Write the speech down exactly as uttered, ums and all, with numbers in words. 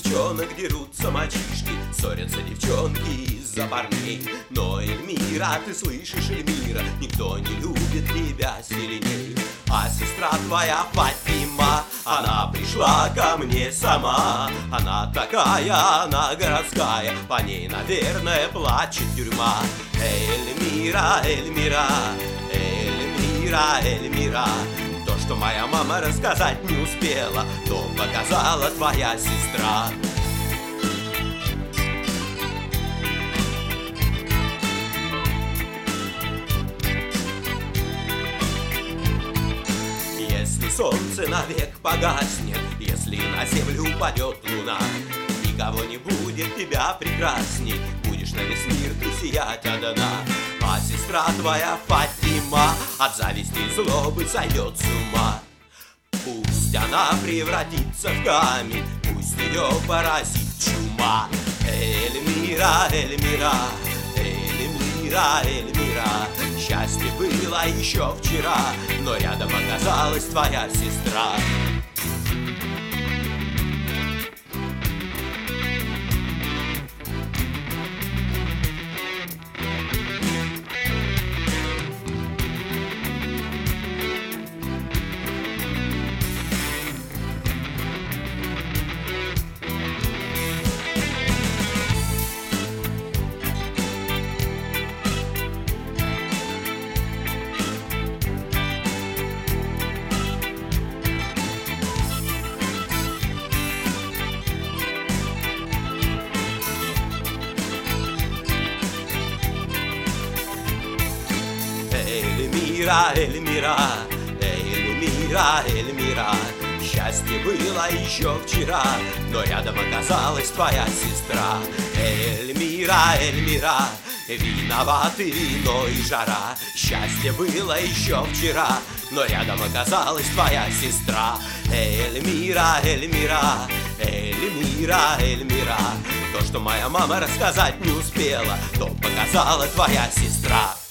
девчонок дерутся мальчишки, ссорятся девчонки из-за парней. Но, Эльмира, ты слышишь, Эльмира, никто не любит тебя сильней. А сестра твоя Фатима, она пришла ко мне сама. Она такая, она городская, по ней, наверное, плачет тюрьма. Эльмира, Эльмира, Эльмира, Эльмира, то, что моя мама рассказать не успела, то показала твоя сестра. Если солнце навек погаснет, если на землю упадет луна, никого не будет тебя прекрасней, будешь на весь мир ты сиять одна. А сестра твоя Фатима от зависти и злобы сойдет с ума. Пусть она превратится в камень, пусть ее поразит чума. Эльмира, Эльмира, Эльмира, Эльмира, счастье было еще вчера, но рядом оказалась твоя сестра. Эльмира, Эльмира, Эльмира, Эльмира, счастье было еще вчера, но рядом оказалась твоя сестра. Эльмира, Эльмира, виноваты вино и жара, счастье было еще вчера, но рядом оказалась твоя сестра. Эльмира, Эльмира, Эльмира, Эльмира, то, что моя мама рассказать не успела, то показала твоя сестра.